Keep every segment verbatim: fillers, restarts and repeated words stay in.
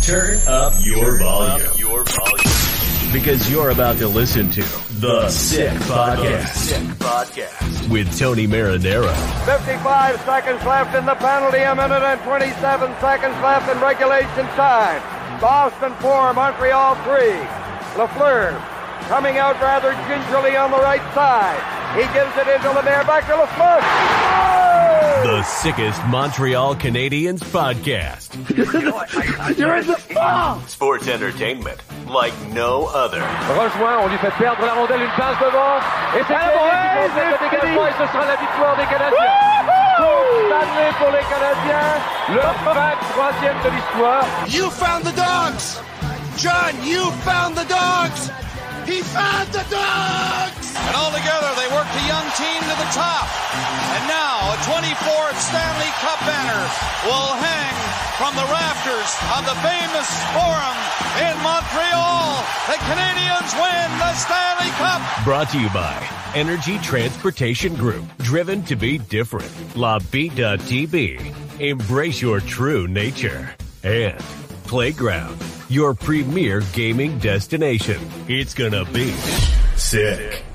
Turn up your volume. Up your volume. Because you're about to listen to The Sick Podcast. Sick Podcast. With Tony Marinaro. fifty-five seconds left in the penalty. A minute and twenty-seven seconds left in regulation time. Boston four, Montreal three. Lafleur coming out rather gingerly on the right side. He gives it into Lemaire, back to Lafleur. Oh! The sickest Montreal Canadiens podcast. You're in the ball! Sports entertainment like no other. Rejoint, on lui fait perdre la rondelle, une passe devant. Et c'est Canadien qui complète le dégagement et ce sera la victoire des Canadiens. Coupe Stanley pour les Canadiens. Le vingt-troisième de l'histoire. You found the dogs! John, you found the dogs! He found the dogs! And all together, they worked a young team to the top. And now, a twenty-fourth Stanley Cup banner will hang from the rafters of the famous Forum in Montreal. The Canadiens win the Stanley Cup. Brought to you by Energy Transportation Group. Driven to be different. La Vida T V. Embrace your true nature. And Playground, your premier gaming destination. It's gonna be sick.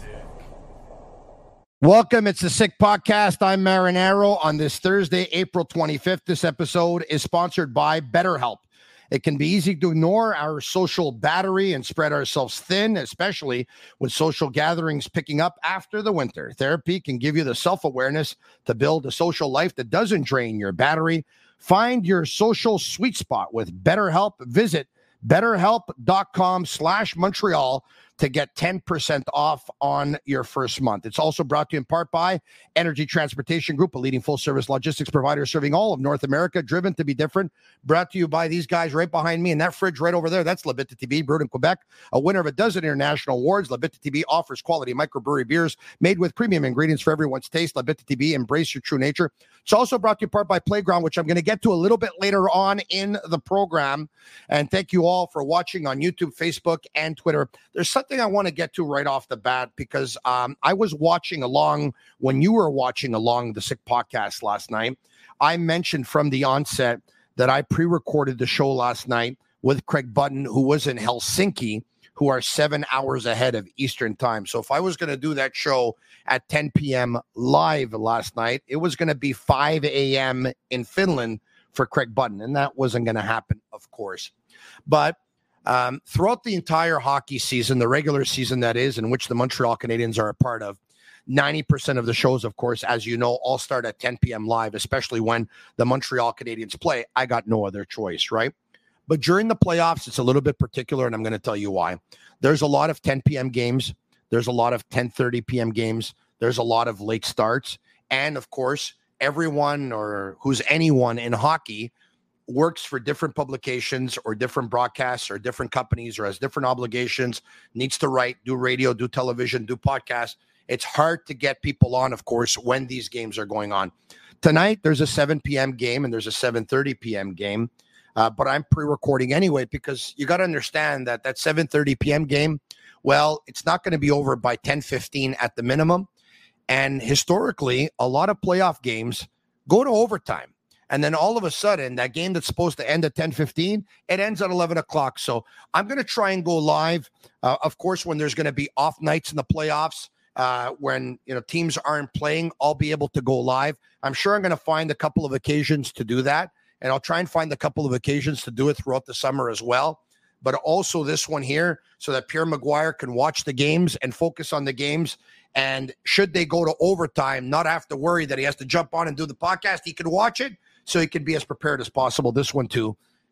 Welcome. It's the Sick Podcast. I'm Marinaro. On this Thursday, April twenty-fifth, this episode is sponsored by BetterHelp. It can be easy to ignore our social battery and spread ourselves thin, especially with social gatherings picking up after the winter. Therapy can give you the self-awareness to build a social life that doesn't drain your battery. Find your social sweet spot with BetterHelp. Visit betterhelp.com slash Montreal to get ten percent off on your first month. It's also brought to you in part by Energy Transportation Group, a leading full-service logistics provider serving all of North America, driven to be different. Brought to you by these guys right behind me, and that fridge right over there, that's Labitte T B, brewed in Quebec, a winner of a dozen international awards. Labitte T B offers quality microbrewery beers made with premium ingredients for everyone's taste. Labitte T B, embrace your true nature. It's also brought to you in part by Playground, which I'm going to get to a little bit later on in the program. And thank you all for watching on YouTube, Facebook, and Twitter. There's something I want to get to right off the bat because um, I was watching along when you were watching along the Sick Podcast last night. I mentioned from the onset that I pre-recorded the show last night with Craig Button, who was in Helsinki, who are seven hours ahead of Eastern time. So if I was going to do that show at ten p.m. live last night, it was going to be five a.m. in Finland for Craig Button, and that wasn't going to happen, of course. But um, throughout the entire hockey season, the regular season that is, in which the Montreal Canadiens are a part of, ninety percent of the shows, of course, as you know, all start at ten p.m. live, especially when the Montreal Canadiens play. I got no other choice, right? But during the playoffs, it's a little bit particular, and I'm going to tell you why. There's a lot of ten p.m. games. There's a lot of ten thirty p.m. games. There's a lot of late starts. And, of course, everyone or who's anyone in hockey works for different publications or different broadcasts or different companies or has different obligations, needs to write, do radio, do television, do podcasts. It's hard to get people on, of course, when these games are going on. Tonight, there's a seven p.m. game and there's a seven thirty p.m. game. Uh, but I'm pre-recording anyway because you got to understand that that seven thirty p.m. game, well, it's not going to be over by ten fifteen at the minimum. And historically, a lot of playoff games go to overtime. And then all of a sudden, that game that's supposed to end at ten fifteen, it ends at eleven o'clock. So I'm going to try and go live, uh, of course, when there's going to be off nights in the playoffs. Uh, when you know teams aren't playing, I'll be able to go live. I'm sure I'm going to find a couple of occasions to do that. And I'll try and find a couple of occasions to do it throughout the summer as well. But also this one here so that Pierre Maguire can watch the games and focus on the games. And should they go to overtime, not have to worry that he has to jump on and do the podcast. He can watch it so he can be as prepared as possible. This one, too,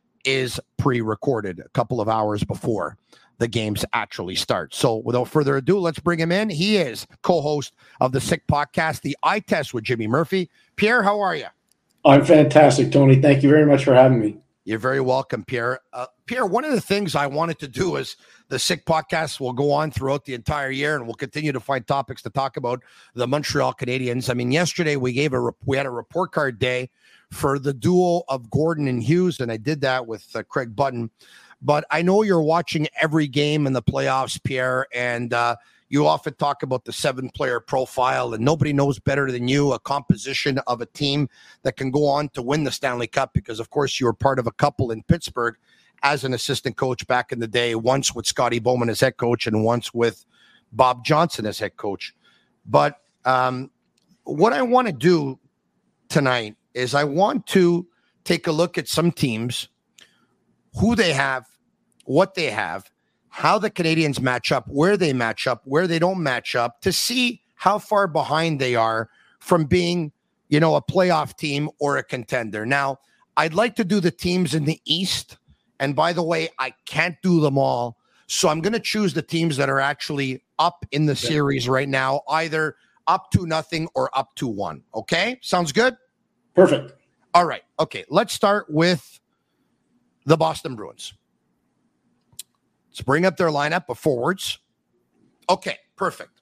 is pre-recorded a couple of hours before the games actually start. So without further ado, let's bring him in. He is co-host of the Sick Podcast, The Eye Test with Jimmy Murphy. Pierre, how are you? I'm fantastic, Tony. Thank you very much for having me. You're very welcome, Pierre. Uh, Pierre, one of the things I wanted to do is the Sick Podcast will go on throughout the entire year, and we'll continue to find topics to talk about the Montreal Canadiens. I mean, yesterday we gave a we had a report card day for the duo of Gordon and Hughes, and I did that with uh, Craig Button. But I know you're watching every game in the playoffs, Pierre, and uh, You often talk about the seven-player profile, and nobody knows better than you a composition of a team that can go on to win the Stanley Cup because, of course, you were part of a couple in Pittsburgh as an assistant coach back in the day, once with Scotty Bowman as head coach and once with Bob Johnson as head coach. But um, what I want to do tonight is I want to take a look at some teams, who they have, what they have, how the Canadiens match up, where they match up, where they don't match up, to see how far behind they are from being, you know, a playoff team or a contender. Now, I'd like to do the teams in the East. And by the way, I can't do them all. So I'm going to choose the teams that are actually up in the series right now, either up to nothing or up to one. Okay? Sounds good? Perfect. All right. Okay. Let's start with the Boston Bruins. Let's bring up their lineup of forwards. Okay. Perfect.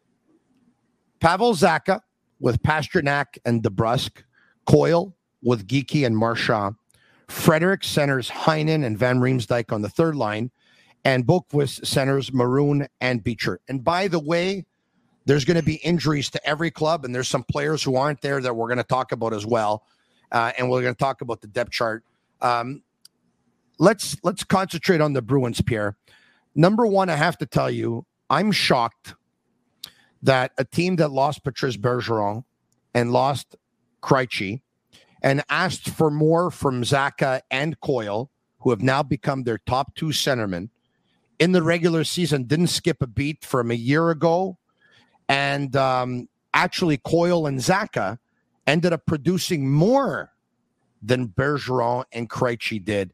Pavel Zacha with Pastrnak and DeBrusk. Coyle with Geekie and Marchand. Frederick centers Heinen and Van Riemsdyk on the third line. And Boqvist centers Maroon and Beecher. And by the way, there's going to be injuries to every club, and there's some players who aren't there that we're going to talk about as well. Uh, and we're going to talk about the depth chart. Um, let's let's concentrate on the Bruins, Pierre. Number one, I have to tell you, I'm shocked that a team that lost Patrice Bergeron and lost Krejci and asked for more from Zacha and Coyle, who have now become their top two centermen, in the regular season, didn't skip a beat from a year ago. And um, actually, Coyle and Zacha ended up producing more than Bergeron and Krejci did.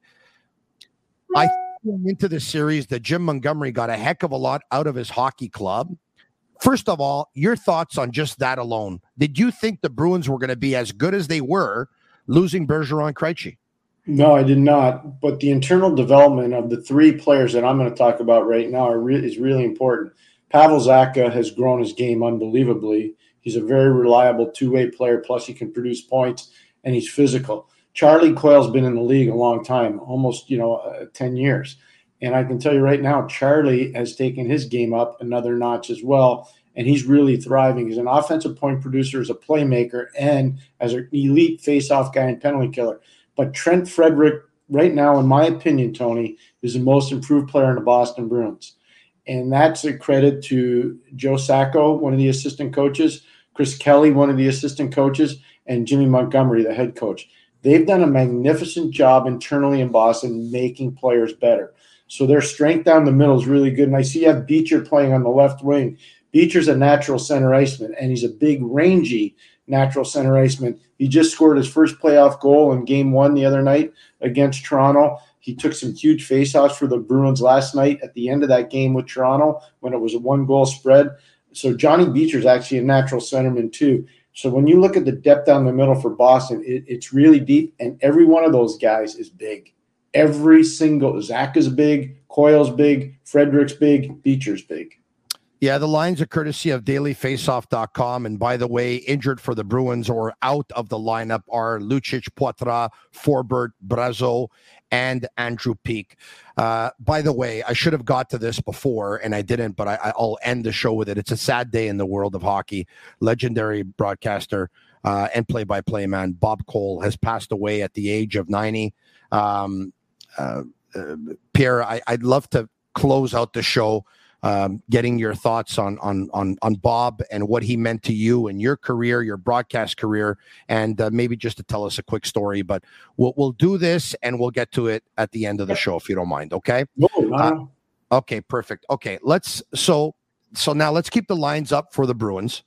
I think into the series that Jim Montgomery got a heck of a lot out of his hockey club. First of all, your thoughts on just that alone. Did you think the Bruins were going to be as good as they were losing Bergeron and Krejci? No, I did not. But the internal development of the three players that I'm going to talk about right now are re- is really important. Pavel Zacha has grown his game unbelievably. He's a very reliable two-way player, plus he can produce points, and he's physical. Charlie Coyle's been in the league a long time, almost, you know, uh, ten years. And I can tell you right now, Charlie has taken his game up another notch as well, and he's really thriving. He's an offensive point producer, as a playmaker, and as an elite face-off guy and penalty killer. But Trent Frederick, right now, in my opinion, Tony, is the most improved player in the Boston Bruins. And that's a credit to Joe Sacco, one of the assistant coaches, Chris Kelly, one of the assistant coaches, and Jimmy Montgomery, the head coach. They've done a magnificent job internally in Boston making players better. So their strength down the middle is really good. And I see you have Beecher playing on the left wing. Beecher's a natural center iceman, and he's a big, rangy natural center iceman. He just scored his first playoff goal in game one the other night against Toronto. He took some huge faceoffs for the Bruins last night at the end of that game with Toronto when it was a one-goal spread. So Johnny Beecher's actually a natural centerman too. So when you look at the depth down the middle for Boston, it, it's really deep, and every one of those guys is big. Every single – Zach is big, Coyle's big, Frederick's big, Beecher's big. Yeah, the lines are courtesy of daily faceoff dot com. And by the way, injured for the Bruins or out of the lineup are Lucic, Poitras, Forbert, Brazeau, and Andrew Peeke. Uh, by the way, I should have got to this before, and I didn't, but I, I'll end the show with it. It's a sad day in the world of hockey. Legendary broadcaster uh, and play-by-play man Bob Cole has passed away at the age of ninety. Um, uh, uh, Pierre, I, I'd love to close out the show Um, getting your thoughts on on on on Bob and what he meant to you and your career, your broadcast career, and uh, maybe just to tell us a quick story. But we'll we'll do this and we'll get to it at the end of the show if you don't mind. Okay. No, no. Uh, okay. Perfect. Okay. Let's so so now let's keep the lines up for the Bruins,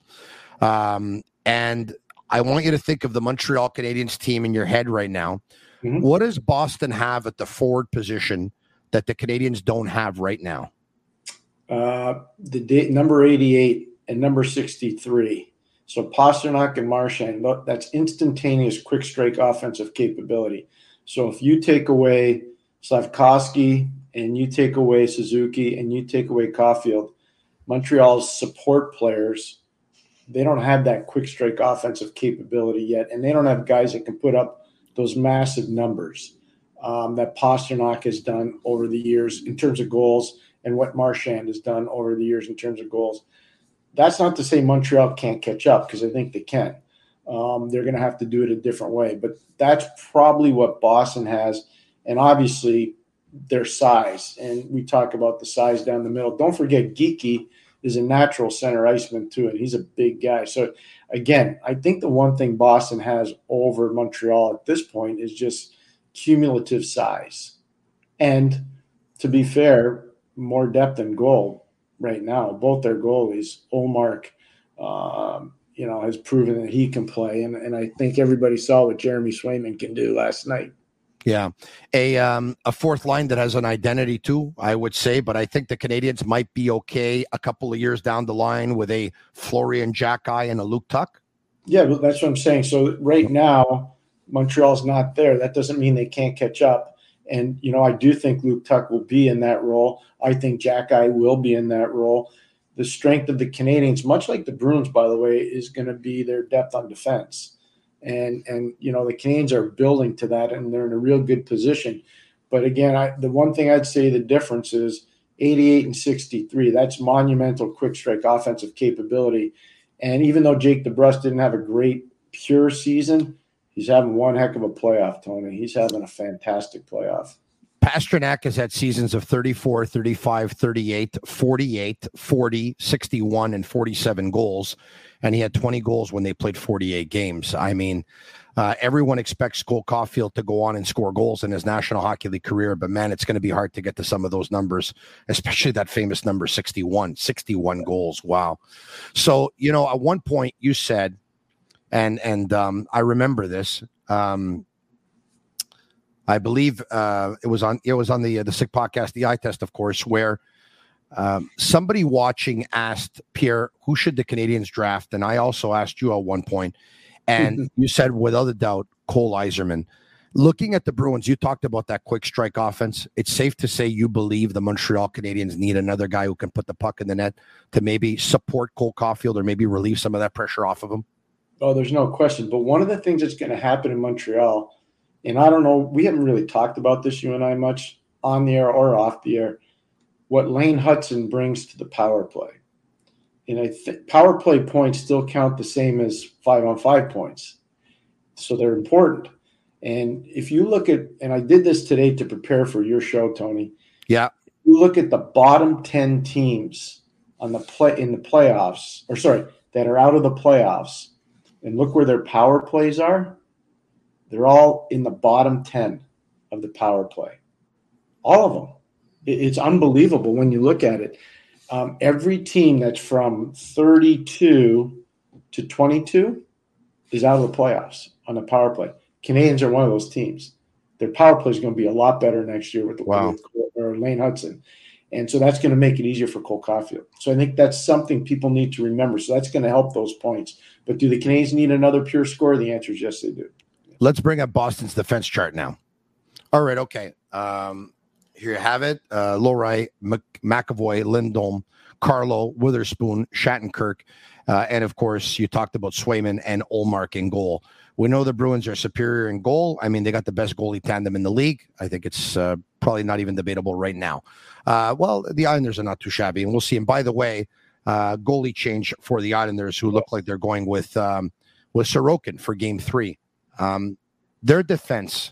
um, and I want you to think of the Montreal Canadiens team in your head right now. Mm-hmm. What does Boston have at the forward position that the Canadiens don't have right now? Uh, the date, number eighty-eight and number sixty-three. So Pastrnak and Marchand, that's instantaneous quick strike offensive capability. So if you take away Slafkovsky and you take away Suzuki and you take away Caulfield, Montreal's support players, they don't have that quick strike offensive capability yet, and they don't have guys that can put up those massive numbers um, that Pastrnak has done over the years in terms of goals and what Marchand has done over the years in terms of goals. That's not to say Montreal can't catch up, because I think they can. Um, they're going to have to do it a different way. But that's probably what Boston has. And obviously their size. And we talk about the size down the middle. Don't forget Geeky is a natural center iceman too, and he's a big guy. So, again, I think the one thing Boston has over Montreal at this point is just cumulative size. And to be fair, more depth in goal right now. Both their goalies, Olmark, um, you know, has proven that he can play. And, and I think everybody saw what Jeremy Swayman can do last night. Yeah, a um, a fourth line that has an identity too, I would say. But I think the Canadiens might be okay a couple of years down the line with a Florian Xhekaj and a Luke Tuck. Yeah, but that's what I'm saying. So right now, Montreal's not there. That doesn't mean they can't catch up. And, you know, I do think Luke Tuck will be in that role. I think Xhekaj will be in that role. The strength of the Canadiens, much like the Bruins, by the way, is going to be their depth on defense. And, and you know, the Canadiens are building to that, and they're in a real good position. But, again, I, the one thing I'd say the difference is eighty-eight and sixty-three. That's monumental quick strike offensive capability. And even though Jake DeBrusk didn't have a great pure season, he's having one heck of a playoff, Tony. He's having a fantastic playoff. Pastrnak has had seasons of thirty-four, thirty-five, thirty-eight, forty-eight, forty, sixty-one, and forty-seven goals. And he had twenty goals when they played forty-eight games. I mean, uh, everyone expects Cole Caulfield to go on and score goals in his National Hockey League career. But, man, it's going to be hard to get to some of those numbers, especially that famous number sixty-one, sixty-one goals. Wow. So, you know, at one point you said, and and um, I remember this, um, I believe uh, it was on it was on the uh, the Sick Podcast, the Eye Test, of course, where um, somebody watching asked Pierre, who should the Canadiens draft? And I also asked you at one point, and you said, without a doubt, Cole Yzerman. Looking at the Bruins, you talked about that quick strike offense. It's safe to say you believe the Montreal Canadiens need another guy who can put the puck in the net to maybe support Cole Caulfield or maybe relieve some of that pressure off of him. Oh, there's no question. But one of the things that's going to happen in Montreal, and I don't know, we haven't really talked about this, you and I, much on the air or off the air, what Lane Hudson brings to the power play. And I think power play points still count the same as five-on-five points. So they're important. And if you look at, and I did this today to prepare for your show, Tony. Yeah. If you look at the bottom ten teams on the play in the playoffs, or sorry, that are out of the playoffs, and look where their power plays are, they're all in the bottom ten of the power play. All of them. It's unbelievable when you look at it. Um, every team that's from thirty-two to twenty-two is out of the playoffs on the power play. Canadiens are one of those teams. Their power play is going to be a lot better next year with, wow. with or Lane Hudson. And so that's going to make it easier for Cole Caulfield. So I think that's something people need to remember. So that's going to help those points. But do the Canadiens need another pure scorer? The answer is yes, they do. Let's bring up Boston's defense chart now. All right, okay. Um, here you have it. Uh, Lowry, Mc- McAvoy, Lindholm, Carlo, Witherspoon, Shattenkirk, uh, and, of course, you talked about Swayman and Olmark in goal. We know the Bruins are superior in goal. I mean, they got the best goalie tandem in the league. I think it's uh, probably not even debatable right now. Uh, well, the Islanders are not too shabby, and we'll see. And by the way, uh, goalie change for the Islanders, who look like they're going with um, with Sorokin for Game Three. Um, their defense,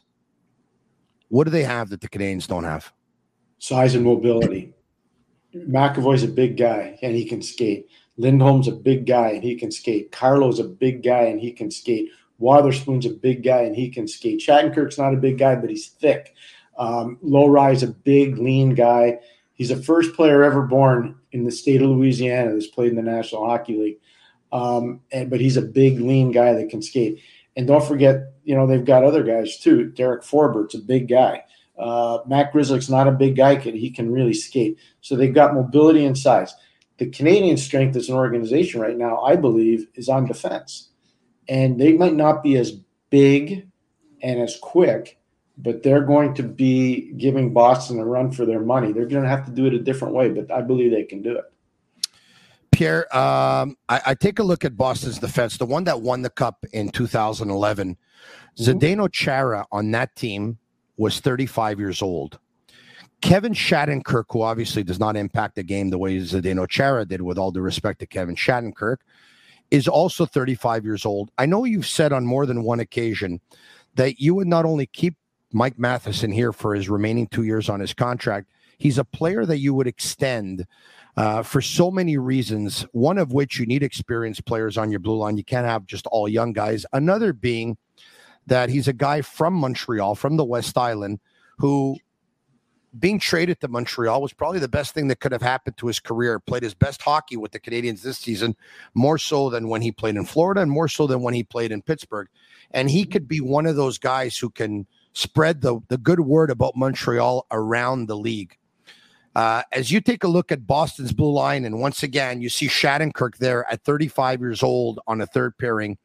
what do they have that the Canadiens don't have? Size and mobility. McAvoy's a big guy, and he can skate. Lindholm's a big guy, and he can skate. Carlo's a big guy, and he can skate. Witherspoon's a big guy, and he can skate. Shattenkirk's not a big guy, but he's thick. Um, Lowry's a big, lean guy. He's the first player ever born in the state of Louisiana that's played in the National Hockey League. Um, and, but he's a big, lean guy that can skate. And don't forget, you know, they've got other guys too. Derek Forbert's a big guy. Uh, Matt Grzelcyk's not a big guy. He can really skate. So they've got mobility and size. The Canadian strength as an organization right now, I believe, is on defense. And they might not be as big and as quick, but they're going to be giving Boston a run for their money. They're going to have to do it a different way, but I believe they can do it. Pierre, um, I, I take a look at Boston's defense, the one that won the Cup in two thousand eleven. Mm-hmm. Zdeno Chara on that team was thirty-five years old. Kevin Shattenkirk, who obviously does not impact the game the way Zdeno Chara did, with all due respect to Kevin Shattenkirk, is also thirty-five years old. I know you've said on more than one occasion that you would not only keep Mike Matheson here for his remaining two years on his contract, he's a player that you would extend uh, for so many reasons, one of which you need experienced players on your blue line. You can't have just all young guys. Another being that he's a guy from Montreal, from the West Island, who being traded to Montreal was probably the best thing that could have happened to his career. Played his best hockey with the Canadiens this season, more so than when he played in Florida and more so than when he played in Pittsburgh. And he could be one of those guys who can spread the, the good word about Montreal around the league. Uh, as you take a look at Boston's blue line, and once again, you see Shattenkirk there at thirty-five years old on a third pairing.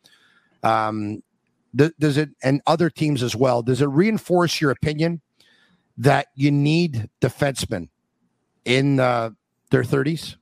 Um, th- does it, and other teams as well, does it reinforce your opinion that you need defensemen in uh, their thirties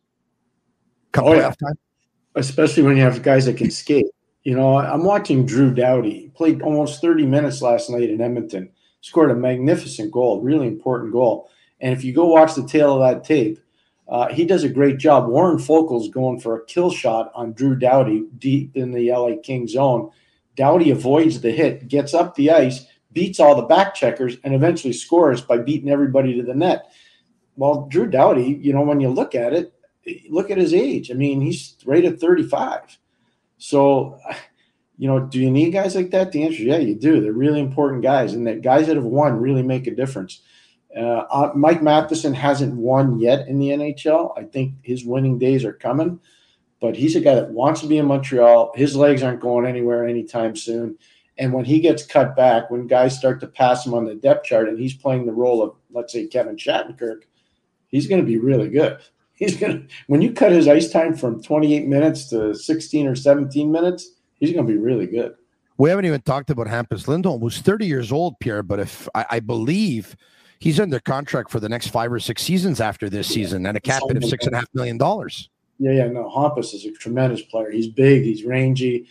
come oh, playoff yeah. time? Especially when you have guys that can skate. You know, I'm watching Drew Doughty. He played almost thirty minutes last night in Edmonton, scored a magnificent goal, really important goal. And if you go watch the tail of that tape, uh, he does a great job. Warren Fogel's going for a kill shot on Drew Doughty deep in the L A Kings zone. Doughty avoids the hit, gets up the ice, beats all the back checkers, and eventually scores by beating everybody to the net. Well, Drew Doughty, you know, when you look at it, look at his age. I mean, he's right at thirty-five. So, you know, do you need guys like that? The answer is yeah, you do. They're really important guys, and that guys that have won really make a difference. Uh, uh, Mike Matheson hasn't won yet in the N H L. I think his winning days are coming, but he's a guy that wants to be in Montreal. His legs aren't going anywhere anytime soon. And when he gets cut back, when guys start to pass him on the depth chart and he's playing the role of, let's say, Kevin Shattenkirk, he's going to be really good. He's going to, when you cut his ice time from twenty-eight minutes to sixteen or seventeen minutes, he's going to be really good. We haven't even talked about Hampus Lindholm, who's thirty years old, Pierre, but if I, I believe he's under contract for the next five or six seasons after this yeah. season and a cap hit of six and a half million dollars. Yeah, yeah, no, Hampus is a tremendous player. He's big, he's rangy.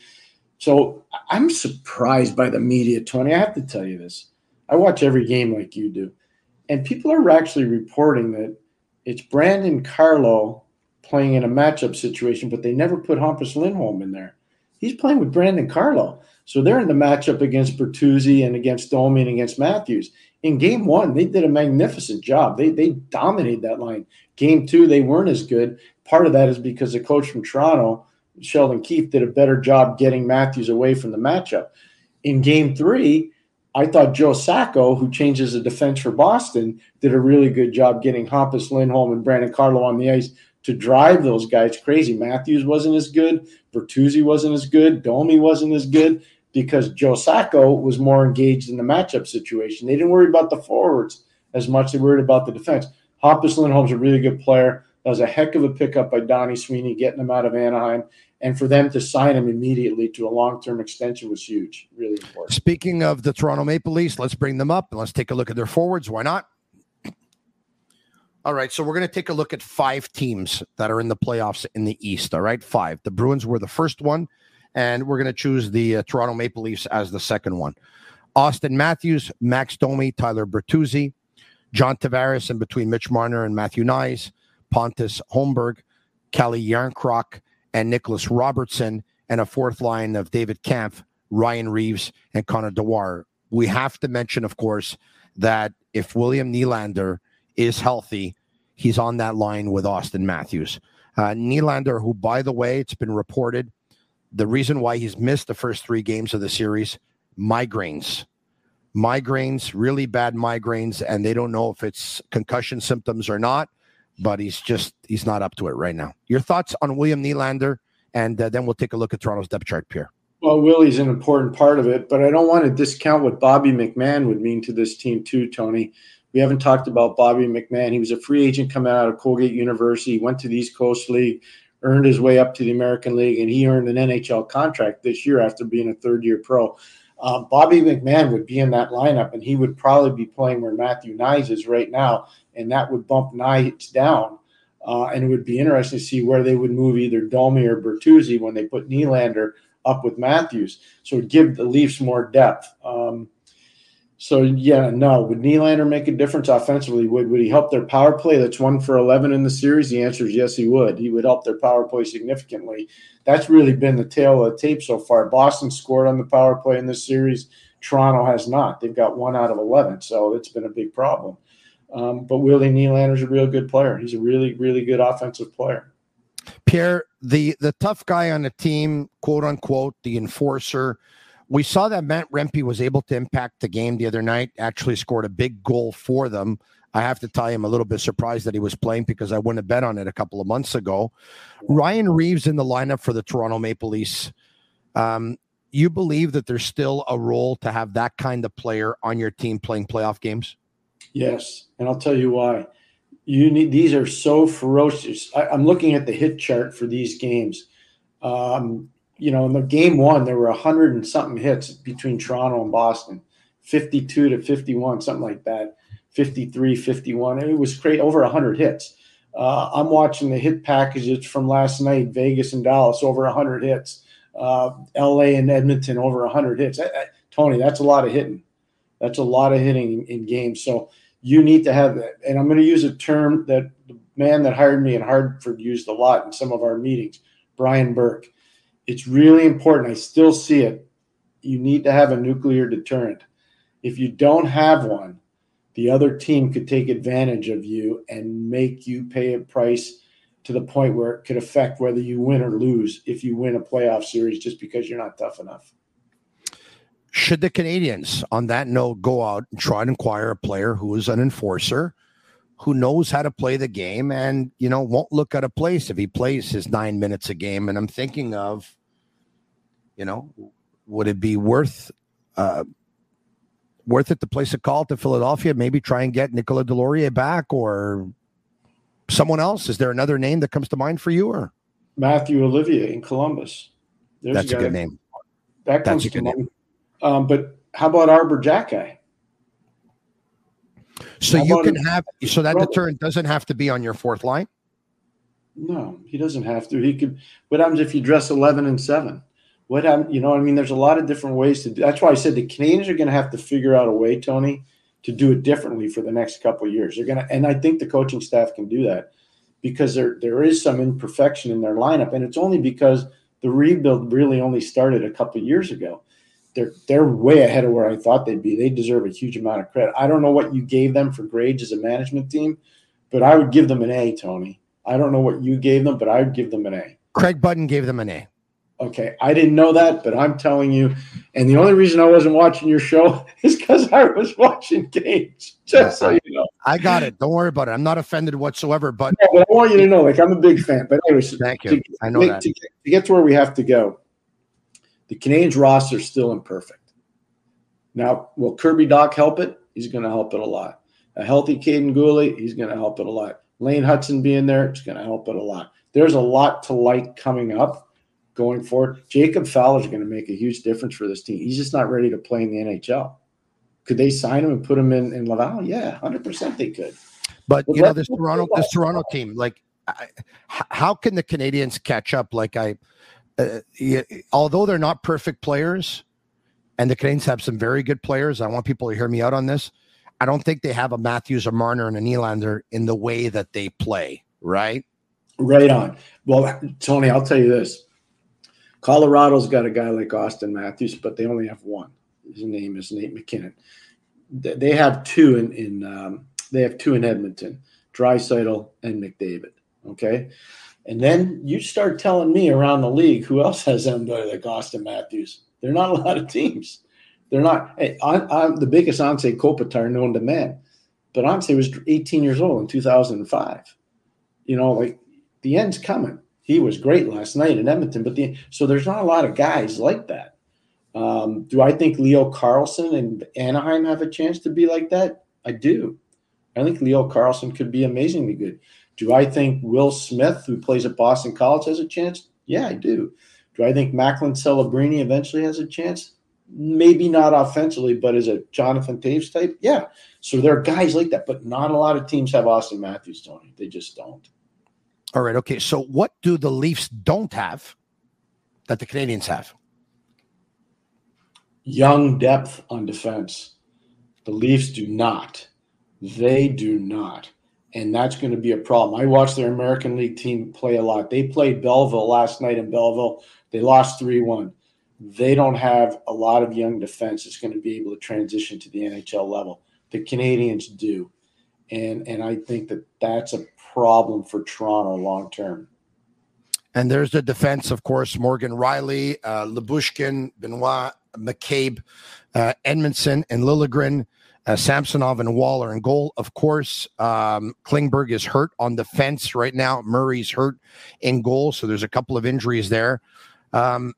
So I'm surprised by the media, Tony. I have to tell you this. I watch every game like you do. And people are actually reporting that it's Brandon Carlo playing in a matchup situation, but they never put Hampus Lindholm in there. He's playing with Brandon Carlo. So they're in the matchup against Bertuzzi and against Domi and against Matthews. In game one, they did a magnificent job. They they dominated that line. Game two, they weren't as good. Part of that is because the coach from Toronto, Sheldon Keefe, did a better job getting Matthews away from the matchup. In game three, I thought Joe Sacco, who changes the defense for Boston, did a really good job getting Hampus Lindholm and Brandon Carlo on the ice to drive those guys crazy. Matthews wasn't as good. Bertuzzi wasn't as good. Domi wasn't as good because Joe Sacco was more engaged in the matchup situation. They didn't worry about the forwards as much. They worried about the defense. Hampus Lindholm's a really good player. That was a heck of a pickup by Donnie Sweeney, getting him out of Anaheim. And for them to sign him immediately to a long-term extension was huge, really important. Speaking of the Toronto Maple Leafs, let's bring them up and let's take a look at their forwards. Why not? All right, so we're going to take a look at five teams that are in the playoffs in the East, all right? Five. The Bruins were the first one, and we're going to choose the uh, Toronto Maple Leafs as the second one. Austin Matthews, Max Domi, Tyler Bertuzzi, John Tavares in between Mitch Marner and Matthew Nyes, Pontus Holmberg, Kalle Järnkrok, and Nicholas Robertson, and a fourth line of David Kampf, Ryan Reeves, and Connor Dewar. We have to mention, of course, that if William Nylander is healthy, he's on that line with Austin Matthews. Uh, Nylander, who, by the way, it's been reported, the reason why he's missed the first three games of the series, migraines. Migraines, really bad migraines, and they don't know if it's concussion symptoms or not, but he's just, he's not up to it right now. Your thoughts on William Nylander, and uh, then we'll take a look at Toronto's depth chart, Pierre. Well, Willie's an important part of it, but I don't want to discount what Bobby McMahon would mean to this team too, Tony. We haven't talked about Bobby McMahon. He was a free agent coming out of Colgate University, went to the East Coast League, earned his way up to the American League, and he earned an N H L contract this year after being a third-year pro. Um, Bobby McMahon would be in that lineup, and he would probably be playing where Matthew Nyes is right now, and that would bump Nyes down. Uh, and it would be interesting to see where they would move either Domi or Bertuzzi when they put Nylander up with Matthews. So it would give the Leafs more depth. Um, So, yeah, no. Would Nylander make a difference offensively? Would would he help their power play that's one for eleven in the series? The answer is yes, he would. He would help their power play significantly. That's really been the tail of the tape so far. Boston scored on the power play in this series. Toronto has not. They've got one out of eleven, so it's been a big problem. Um, but Willie Nylander's a real good player. He's a really, really good offensive player. Pierre, the, the tough guy on the team, quote unquote, the enforcer. We saw that Matt Rempe was able to impact the game the other night, actually scored a big goal for them. I have to tell you, I'm a little bit surprised that he was playing because I wouldn't have bet on it a couple of months ago. Ryan Reeves in the lineup for the Toronto Maple Leafs. Um, you believe that there's still a role to have that kind of player on your team playing playoff games? Yes, and I'll tell you why. You need these are so ferocious. I, I'm looking at the hit chart for these games. Um, you know, in the game one, there were a hundred and something hits between Toronto and Boston, fifty-two to fifty-one, something like that, fifty-three, fifty-one. It was great, over a hundred hits. Uh, I'm watching the hit packages from last night, Vegas and Dallas, over a hundred hits. Uh, L A and Edmonton, over a hundred hits. I, I, Tony, that's a lot of hitting. That's a lot of hitting in, in games. So you need to have that. And I'm going to use a term that the man that hired me in Hartford used a lot in some of our meetings, Brian Burke. It's really important. I still see it. You need to have a nuclear deterrent. If you don't have one, the other team could take advantage of you and make you pay a price to the point where it could affect whether you win or lose if you win a playoff series just because you're not tough enough. Should the Canadians, on that note, go out and try and acquire a player who is an enforcer, who knows how to play the game and, you know, won't look at a place if he plays his nine minutes a game? And I'm thinking of, you know, would it be worth uh, worth it to place a call to Philadelphia, maybe try and get Nicolas Deslauriers back or someone else? Is there another name that comes to mind for you? Or Matthew Olivier in Columbus? There's That's a, a good name. That comes That's a good to name. Um, but how about Arbor Jacki? So how you can have so that deterrent doesn't have to be on your fourth line? No, he doesn't have to. He could. What happens if you dress eleven and seven? What happens? You know, I mean, there's a lot of different ways to do. That's why I said the Canadians are going to have to figure out a way, Tony, to do it differently for the next couple of years. They're going to, and I think the coaching staff can do that because there there is some imperfection in their lineup, and it's only because the rebuild really only started a couple of years ago. They're they're way ahead of where I thought they'd be. They deserve a huge amount of credit. I don't know what you gave them for grades as a management team, but I would give them an A, Tony. I don't know what you gave them, but I would give them an A. Craig Button gave them an A. Okay, I didn't know that, but I'm telling you. And the only reason I wasn't watching your show is because I was watching games. Just so you know, I got it. Don't worry about it. I'm not offended whatsoever. But, no, but I want you to know, like, I'm a big fan. But anyways, thank you. To, I know to, that to, to get to where we have to go. The Canadiens roster is still imperfect. Now, will Kirby Dach help it? He's going to help it a lot. A healthy Caden Gooley, he's going to help it a lot. Lane Hudson being there, it's going to help it a lot. There's a lot to like coming up going forward. Jacob Fowler is going to make a huge difference for this team. He's just not ready to play in the N H L. Could they sign him and put him in, in Laval? Yeah, one hundred percent they could. But, but you know, this Toronto, this Toronto team, like, I, how can the Canadians catch up? Like, I – Uh, although they're not perfect players, and the Canadiens have some very good players, I want people to hear me out on this. I don't think they have a Matthews, a Marner, and a Nylander in the way that they play, right? Right on. Well, Tony, I'll tell you this. Colorado's got a guy like Austin Matthews, but they only have one. His name is Nate McKinnon. They have two in, in um, they have two in Edmonton, Draisaitl and McDavid. Okay. And then you start telling me around the league who else has somebody like Austin Matthews. There are not a lot of teams. They're not. Hey, I, I'm the biggest Anze Kopitar known to man, but Anze was eighteen years old in two thousand five. You know, like the end's coming. He was great last night in Edmonton, but the so there's not a lot of guys like that. Um, do I think Leo Carlsson and Anaheim have a chance to be like that? I do. I think Leo Carlsson could be amazingly good. Do I think Will Smith, who plays at Boston College, has a chance? Yeah, I do. Do I think Macklin Celebrini eventually has a chance? Maybe not offensively, but as a Jonathan Taves type, yeah. So there are guys like that, but not a lot of teams have Austin Matthews, Tony. They just don't. All right, okay. So what do the Leafs don't have that the Canadians have? Young depth on defense. The Leafs do not. They do not. And that's going to be a problem. I watched their American League team play a lot. They played Belleville last night in Belleville. They lost three one. They don't have a lot of young defense that's going to be able to transition to the N H L level. The Canadians do. And, and I think that that's a problem for Toronto long term. And there's the defense, of course, Morgan Riley, uh, Lyubushkin, Benoit, McCabe, uh, Edmondson, and Liljegren, uh, Samsonov, and Waller in goal. Of course, um, Klingberg is hurt on defense right now. Murray's hurt in goal, so there's a couple of injuries there. Um,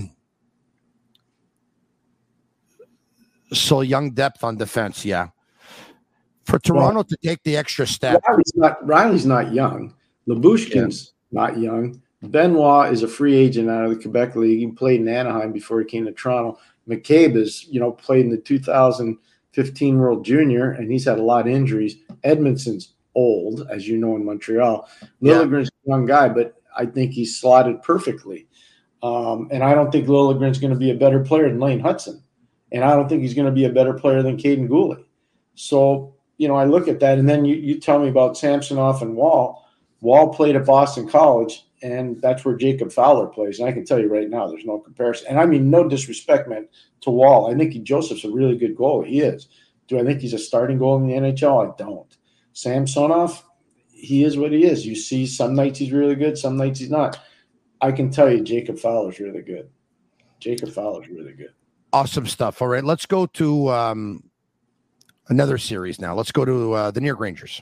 so young depth on defense, yeah. For Toronto well, to take the extra step. Riley's not, Riley's not young. Lyubushkin's yeah. not young. Benoit is a free agent out of the Quebec League. He played in Anaheim before he came to Toronto. McCabe is, you know, played in the two thousand fifteen World Junior, and he's had a lot of injuries. Edmondson's old, as you know, in Montreal. Liljegren's yeah. a young guy, but I think he's slotted perfectly. Um, and I don't think Liljegren's going to be a better player than Lane Hudson. And I don't think he's going to be a better player than Caden Gooley. So, you know, I look at that, and then you, you tell me about Samsonov and Wall. Wall played at Boston College, and that's where Jacob Fowler plays. And I can tell you right now, there's no comparison. And I mean, no disrespect, man, to Wall. I think he, Joseph's a really good goalie. He is. Do I think he's a starting goalie in the N H L? I don't. Samsonov, he is what he is. You see some nights he's really good, some nights he's not. I can tell you Jacob Fowler's really good. Jacob Fowler's really good. Awesome stuff. All right, let's go to um, another series now. Let's go to uh, the New York Rangers.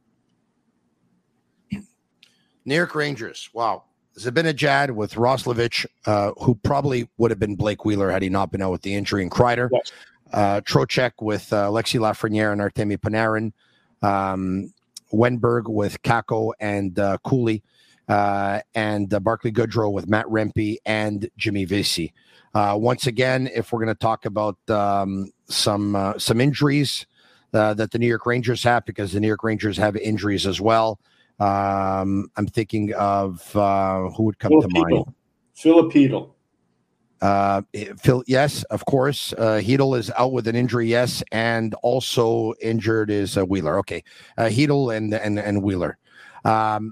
New York Rangers. Wow. Zibanejad with Roslovic, uh, who probably would have been Blake Wheeler had he not been out with the injury, and Kreider. Yes. Uh, Trocheck with uh, Alexis Lafreniere and Artemi Panarin. Um, Wenberg with Kakko and uh, Cooley. Uh, and uh, Barclay Goodrow with Matt Rempe and Jimmy Vesey. Uh, once again, if we're going to talk about um, some uh, some injuries uh, that the New York Rangers have, because the New York Rangers have injuries as well, um, I'm thinking of uh, who would come Filipino. to mind. Filipino. Uh, Phil, yes, of course. Uh, Hedl is out with an injury, yes, and also injured is uh, Wheeler. Okay, uh, Hedl and and and Wheeler. Um,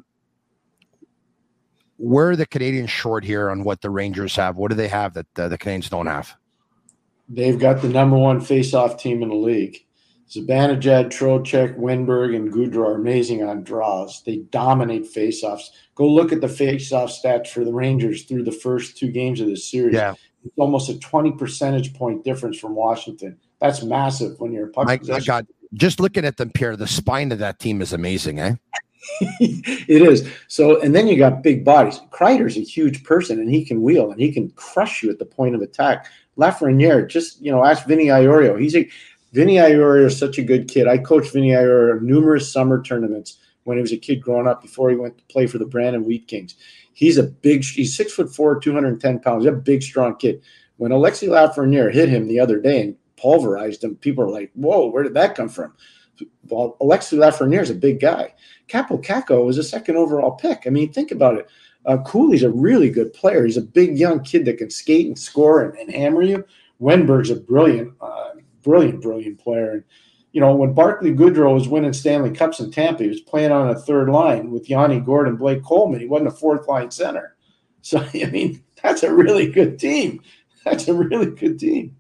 Where are the Canadians short here on what the Rangers have? What do they have that uh, the Canadians don't have? They've got the number one face-off team in the league. Zibanejad, Trocheck, Wenberg, and Goodrow are amazing on draws. They dominate face-offs. Go look at the face-off stats for the Rangers through the first two games of this series. Yeah. It's almost a twenty percentage point difference from Washington. That's massive when you're a puck my, possession. my God, just looking at them, Pierre, the spine of that team is amazing, eh? It is. So, and then you got big bodies. Kreider's a huge person, and he can wheel, and he can crush you at the point of attack. Lafreniere, just, you know, ask Vinny Iorio. He's a Vinny Iorio is such a good kid. I coached Vinny Iorio numerous summer tournaments when he was a kid growing up before he went to play for the Brandon Wheat Kings. He's a big, he's six foot four, two hundred ten pounds. He's a big, strong kid. When Alexis Lafreniere hit him the other day and pulverized him, people are like, whoa, where did that come from? Well, Alexis Lafreniere is a big guy. Capo Kakko was a second overall pick. I mean, think about it. Uh, Cooley's a really good player. He's a big young kid that can skate and score and, and hammer you. Wenberg's a brilliant, uh, brilliant, brilliant player. And, you know, when Barclay Goodrow was winning Stanley Cups in Tampa, he was playing on a third line with Yanni Gordon, Blake Coleman. He wasn't a fourth line center. So, I mean, that's a really good team. That's a really good team.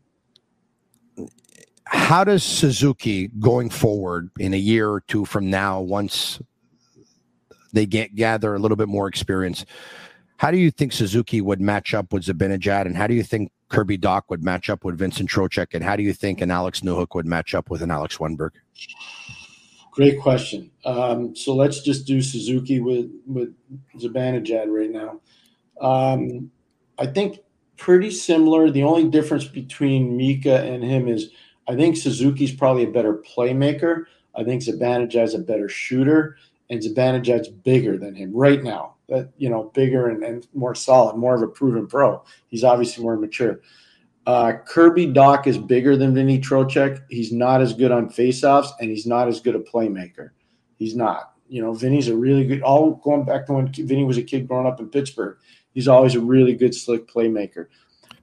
How does Suzuki going forward in a year or two from now, once they get gather a little bit more experience, how do you think Suzuki would match up with Zibanejad, and how do you think Kirby Dach would match up with Vincent Trocheck, and how do you think an Alex Newhook would match up with an Alex Wenberg? Great question. Um, so let's just do Suzuki with, with Zibanejad right now. Um, I think pretty similar. The only difference between Mika and him is I think Suzuki's probably a better playmaker. I think Zibanejad's a better shooter, and Zibanejad's bigger than him right now. That, you know, bigger and, and more solid, more of a proven pro. He's obviously more mature. Uh, Kirby Dach is bigger than Vinny Trocheck. He's not as good on faceoffs, and he's not as good a playmaker. He's not. You know, Vinny's a really good – all going back to when Vinny was a kid growing up in Pittsburgh. He's always a really good, slick playmaker.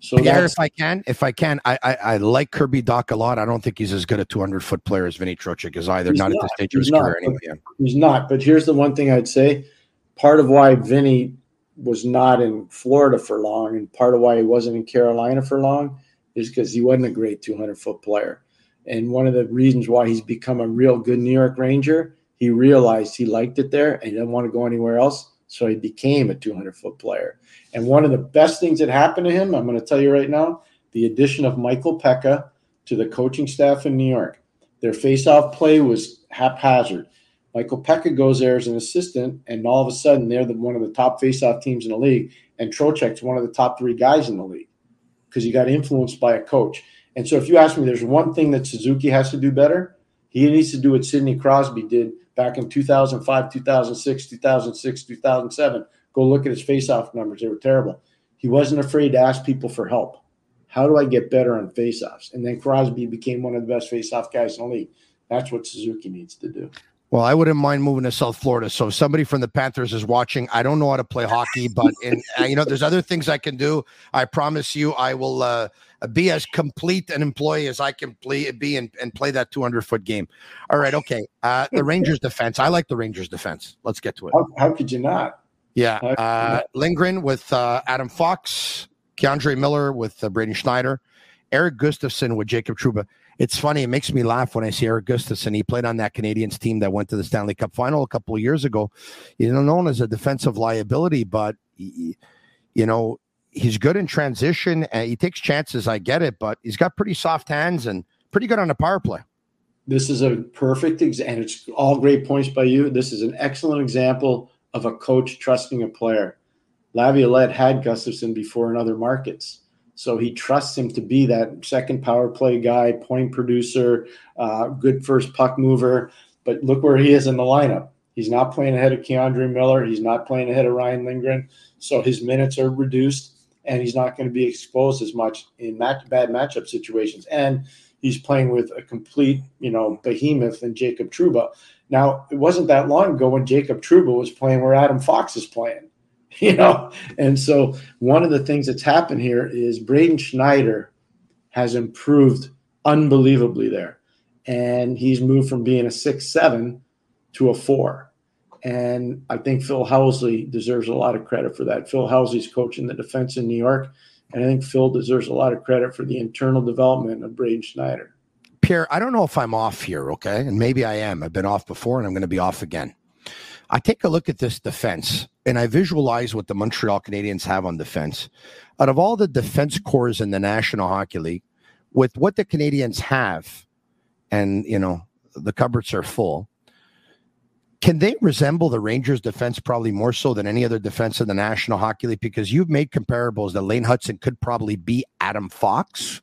So Pierre, that's, if I can, if I can, I, I I like Kirby Dach a lot. I don't think he's as good a two hundred foot player as Vinny Trocheck is either. Not, not at this stage of his career, anyway. Yeah. He's not. But here's the one thing I'd say: part of why Vinny was not in Florida for long, and part of why he wasn't in Carolina for long, is because he wasn't a great two hundred foot player. And one of the reasons why he's become a real good New York Ranger, he realized he liked it there and he didn't want to go anywhere else. So he became a two hundred foot player. And one of the best things that happened to him, I'm going to tell you right now, the addition of Michael Pekka to the coaching staff in New York. Their face-off play was haphazard. Michael Pekka goes there as an assistant, and all of a sudden they're the, one of the top face-off teams in the league, and Trocheck's one of the top three guys in the league because he got influenced by a coach. And so if you ask me, there's one thing that Suzuki has to do better. He needs to do what Sidney Crosby did back in two thousand five, two thousand six, two thousand six, two thousand seven. Go look at his face-off numbers. They were terrible. He wasn't afraid to ask people for help. How do I get better on face-offs? And then Crosby became one of the best face-off guys in the league. That's what Suzuki needs to do. Well, I wouldn't mind moving to South Florida. So if somebody from the Panthers is watching, I don't know how to play hockey, but in, uh, you know, there's other things I can do. I promise you I will uh, be as complete an employee as I can play, be and, and play that two hundred foot game. All right. Okay. Uh, the Rangers defense. I like the Rangers defense. Let's get to it. How, how could you not? Yeah. Uh, Lindgren with uh, Adam Fox, Keandre Miller with uh, Braden Schneider, Eric Gustafsson with Jacob Trouba. It's funny. It makes me laugh when I see Eric Gustafsson. He played on that Canadiens team that went to the Stanley Cup final a couple of years ago. He's known as a defensive liability, but he, you know, he's good in transition and he takes chances. I get it, but he's got pretty soft hands and pretty good on the power play. This is a perfect example, and it's all great points by you. This is an excellent example of a coach trusting a player. Laviolette had Gustafsson before in other markets. So he trusts him to be that second power play guy, point producer, uh, good first puck mover. But look where he is in the lineup. He's not playing ahead of Keandre Miller. He's not playing ahead of Ryan Lindgren. So his minutes are reduced, and he's not going to be exposed as much in match, bad matchup situations. And he's playing with a complete, you know, behemoth in Jacob Trouba. Now, it wasn't that long ago when Jacob Trouba was playing where Adam Fox is playing. You know, and so one of the things that's happened here is Braden Schneider has improved unbelievably there. And he's moved from being a six seven to a four. And I think Phil Housley deserves a lot of credit for that. Phil Housley's coaching the defense in New York. And I think Phil deserves a lot of credit for the internal development of Braden Schneider. Pierre, I don't know if I'm off here, okay? And maybe I am. I've been off before, and I'm going to be off again. I take a look at this defense, and I visualize what the Montreal Canadiens have on defense. Out of all the defense corps in the National Hockey League, with what the Canadiens have, and, you know, the cupboards are full, can they resemble the Rangers defense probably more so than any other defense in the National Hockey League? Because you've made comparables that Lane Hudson could probably be Adam Fox.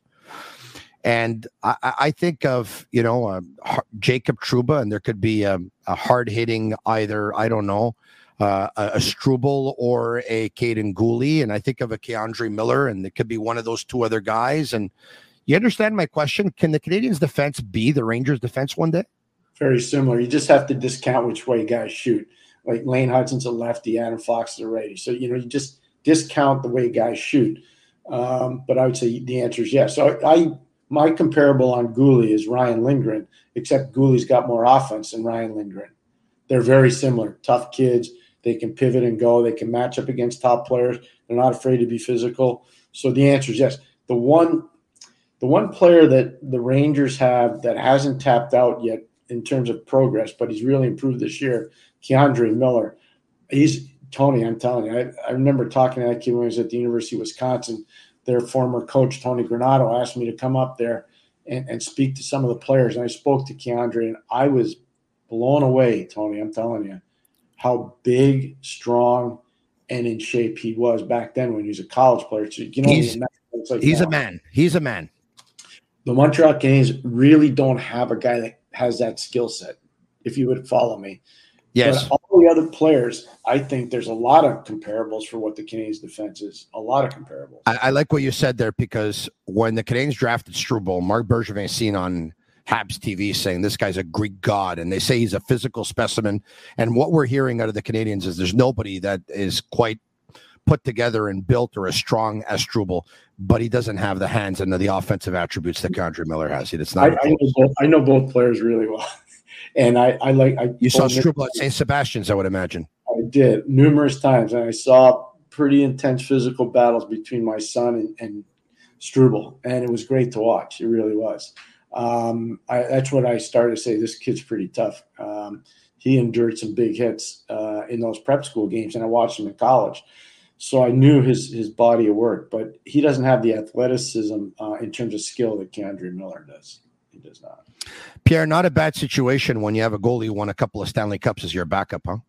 And I, I think of, you know, uh, Jacob Trouba, and there could be a, a hard-hitting either, I don't know, uh, a, a Struble or a Caden Gooley. And I think of a Keandre Miller, and it could be one of those two other guys. And you understand my question? Can the Canadiens' defense be the Rangers' defense one day? Very similar. You just have to discount which way guys shoot. Like Lane Hudson's a lefty, Adam Fox is a righty. So, you know, you just discount the way guys shoot. Um, but I would say the answer is yes. So I, I my comparable on Gooley is Ryan Lindgren, except Gooley's got more offense than Ryan Lindgren. They're very similar. Tough kids. They can pivot and go. They can match up against top players. They're not afraid to be physical. So the answer is yes. The one, the one player that the Rangers have that hasn't tapped out yet in terms of progress, but he's really improved this year, Keandre Miller. He's Tony, I'm telling you. I, I remember talking to that kid when he was at the University of Wisconsin. Their former coach, Tony Granato, asked me to come up there and, and speak to some of the players. And I spoke to Keandre, and I was blown away, Tony, I'm telling you, how big, strong, and in shape he was back then when he was a college player. So, you know, he's, like he's a man. He's a man. The Montreal Canadiens really don't have a guy that has that skill set, if you would follow me. Yes. But all the other players, I think there's a lot of comparables for what the Canadiens' defense is. A lot of comparables. I, I like what you said there, because when the Canadiens drafted Struble, Marc Bergevin seen on Habs T V saying this guy's a Greek god, and they say he's a physical specimen. And what we're hearing out of the Canadiens is there's nobody that is quite put together and built or as strong as Struble, but he doesn't have the hands and the offensive attributes that K'Andre Miller has. It's not. I, I, know both, I know both players really well, and I, I like. I you saw Struble at Saint Sebastian's, I would imagine. I did numerous times, and I saw pretty intense physical battles between my son and, and Struble, and it was great to watch. It really was. Um, I, that's what I started to say. This kid's pretty tough. Um, he endured some big hits uh, in those prep school games, and I watched him in college. So I knew his his body of work, but he doesn't have the athleticism uh, in terms of skill that K'Andre Miller does. He does not. Pierre, not a bad situation when you have a goalie who won a couple of Stanley Cups as your backup, huh?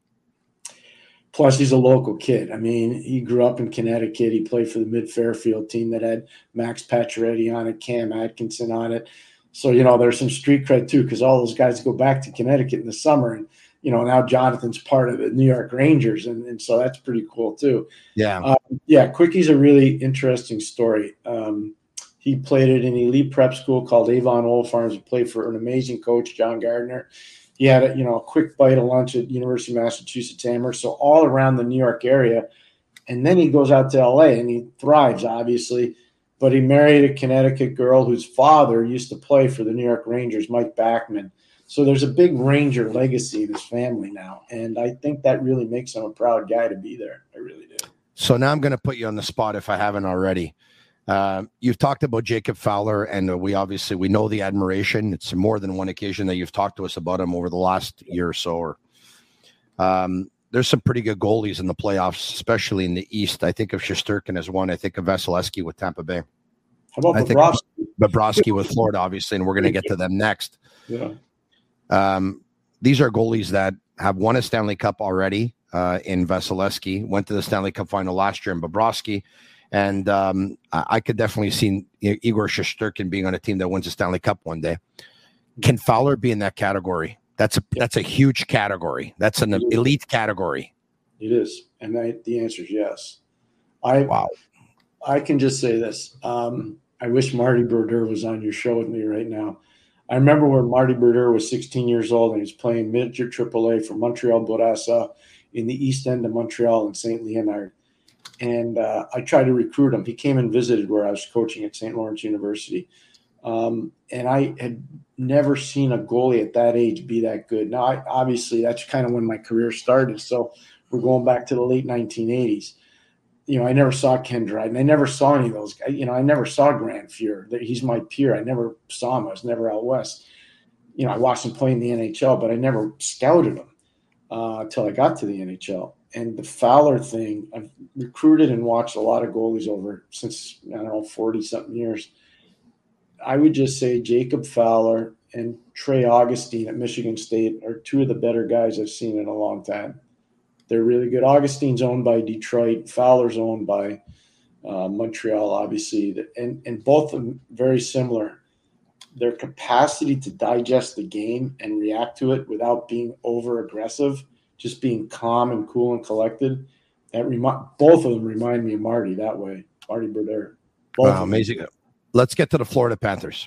Plus, he's a local kid. I mean, he grew up in Connecticut. He played for the Mid-Fairfield team that had Max Pacioretty on it, Cam Atkinson on it. So, you know, there's some street cred, too, because all those guys go back to Connecticut in the summer. And, you know, now Jonathan's part of the New York Rangers. And, and so that's pretty cool, too. Yeah. Um, yeah, Quickie's a really interesting story. Um, he played at an elite prep school called Avon Old Farms. He played for an amazing coach, John Gardner. He had a, you know, a quick bite of lunch at University of Massachusetts Amherst, so all around the New York area. And then he goes out to L A and he thrives, obviously. But he married a Connecticut girl whose father used to play for the New York Rangers, Mike Backman. So there's a big Ranger legacy in his family now. And I think that really makes him a proud guy to be there. I really do. So now I'm going to put you on the spot if I haven't already. Uh, you've talked about Jacob Fowler, and we obviously we know the admiration. It's more than one occasion that you've talked to us about him over the last year or so. Or, um, there's some pretty good goalies in the playoffs, especially in the East. I think of Shesterkin as one. I think of Vasilevsky with Tampa Bay. How about I Bobrovsky? think Bobrovsky with Florida, obviously, and we're going to get to them next. Yeah. Um, these are goalies that have won a Stanley Cup already. Uh, in Vasilevsky, went to the Stanley Cup final last year in Bobrovsky. And um, I, I could definitely see Igor Shesterkin being on a team that wins a Stanley Cup one day. Can Fowler be in that category? That's a that's a huge category. That's an elite category. It is, and I, the answer is yes. I wow. I can just say this. Um, I wish Marty Brodeur was on your show with me right now. I remember when Marty Brodeur was sixteen years old and he was playing midget triple A for Montreal Bourassa in the east end of Montreal in Saint Leonard. And uh, I tried to recruit him. He came and visited where I was coaching at Saint Lawrence University. Um, and I had never seen a goalie at that age be that good. Now, I, obviously, that's kind of when my career started. So we're going back to the late nineteen eighties. You know, I never saw Ken Dryden. I never saw any of those guys. You know, I never saw Grant Fuhr. He's my peer. I never saw him. I was never out west. You know, I watched him play in the N H L, but I never scouted him uh, until I got to the N H L. And the Fowler thing, I've recruited and watched a lot of goalies over since, I don't know, forty-something years. I would just say Jacob Fowler and Trey Augustine at Michigan State are two of the better guys I've seen in a long time. They're really good. Augustine's owned by Detroit. Fowler's owned by uh, Montreal, obviously. And, and both of them very similar. Their capacity to digest the game and react to it without being over-aggressive, just being calm and cool and collected. That remi- both of them remind me of Marty that way. Marty Brodeur. Wow, amazing. Let's get to the Florida Panthers.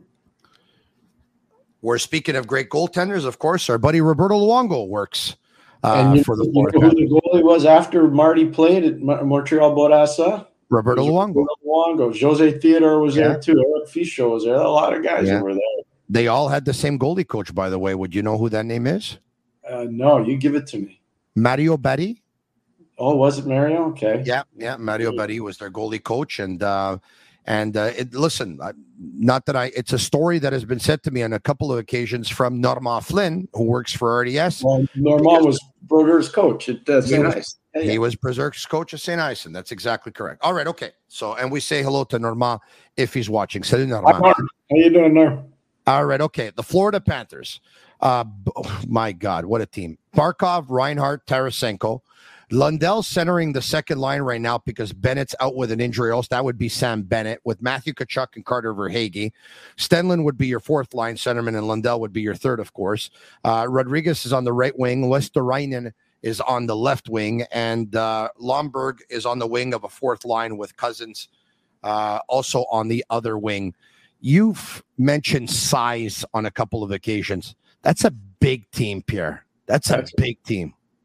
We're speaking of great goaltenders, of course. Our buddy Roberto Luongo works uh, and for the you Florida know Panthers. Who the goalie was after Marty played at Montreal Bourassa? Roberto Luongo. Luongo. Jose Theodore was yeah. there too. Eric Fischel was there. A lot of guys yeah. that were there. They all had the same goalie coach, by the way. Would you know who that name is? Uh, no, you give it to me. Mario Batti. Oh, was it Mario? Okay. Yeah, yeah. Mario Batti was their goalie coach, and uh, and uh, it, listen, I, not that I. It's a story that has been said to me on a couple of occasions from Normand Flynn, who works for R D S. Well, Normand was Brodeur's coach at uh, Saint Ives. He, he was Berserk's coach at Saint Ives. That's exactly correct. All right, okay. So, and we say hello to Normand if he's watching. Salut, Normand. How you doing there? All right, okay. The Florida Panthers. Uh, oh, my God, what a team. Barkov, Reinhart, Tarasenko. Lundell centering the second line right now because Bennett's out with an injury. Else that would be Sam Bennett with Matthew Tkachuk and Carter Verhaeghe. Stenlund would be your fourth line centerman, and Lundell would be your third, of course. Uh, Rodriguez is on the right wing. Lesterainen is on the left wing, and uh, Lomberg is on the wing of a fourth line with Cousins uh, also on the other wing. You've mentioned size on a couple of occasions. That's a big team, Pierre. That's a That's, big team.